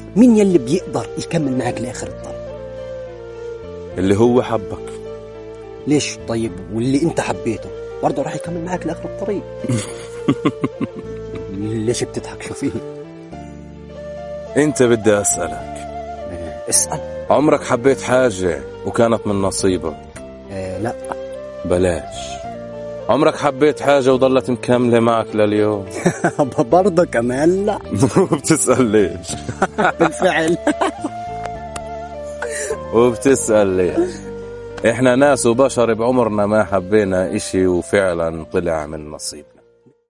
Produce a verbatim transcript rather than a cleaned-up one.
مين يلي بيقدر يكمل معك لآخر الطريق؟ اللي هو حبك. ليش طيب واللي انت حبيته برضه راح يكمل معك لآخر الطريق؟ ليش بتضحك؟ شو فيه؟ انت بدي اسألك، اسأل. عمرك حبيت حاجة وكانت من نصيبك؟ آه لا. بلاش. عمرك حبيت حاجة وظلت مكملة معك لليوم؟ برضه كمان لا. بتسأل ليش؟ بالفعل. وبتسأل ليش؟ احنا ناس وبشر بعمرنا ما حبينا اشي وفعلا طلع من نصيبنا.